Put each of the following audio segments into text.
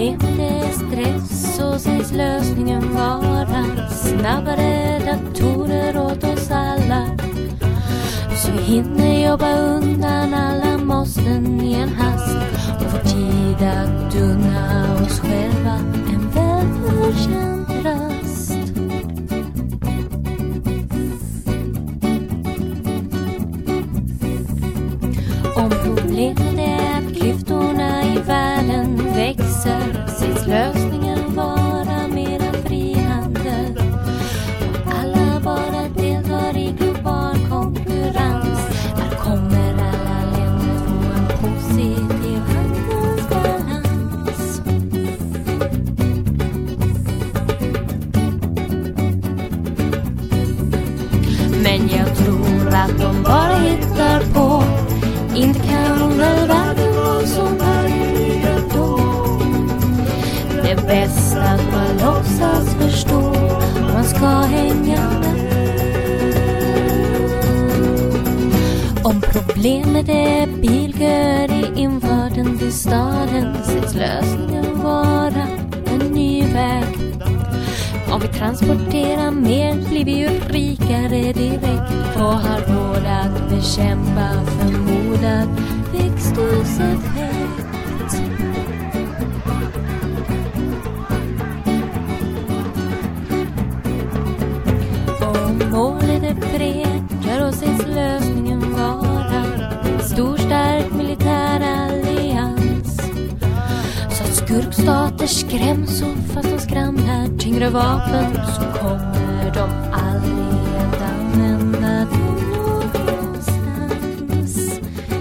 problemet är stress så sägs lösningen vara snabbare datorer åt oss alla. Så vi hinner jobba undan alla måsten i en hast och får tid att unna oss själva en välförtjänt rast. Om problemet är att klyftorna i världen växer sägs lösningen vara mera frihandel. Om alla bara deltar i global konkurrens, där kommer alla länder få en positiv handelsbalans. Men jag tror att de bara hittar på, inte kan väl världen vara som verkligen då. Det är bäst att man låtsas förstå man ska hänga med. Om problemet är bilköer i infarten till staden sägs lösningen vara en ny väg. Om vi transporterar mer blir vi ju rikare direkt och har råd att bekämpa förmodad växthuseffekt. Om målet är fred gör oss lösningen vara stor stark militär allians. Så att skurkstater skräms och fast de skramlar tyngre vapen så kommer de aldrig att använda dem någonstans.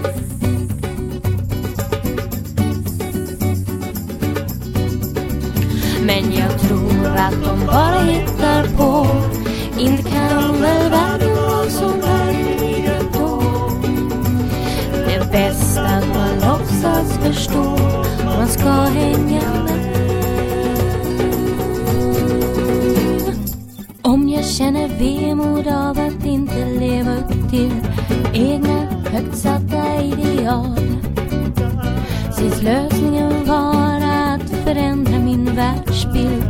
Men jag tror att de bara hittar på, inte kan väl världen vara som verkligen då. Det är bäst att man låtsas förstå man ska hänga med. Om jag känner vemod av att inte leva upp till egna högt satta ideal sägs lösningen vara att förändra min världsbild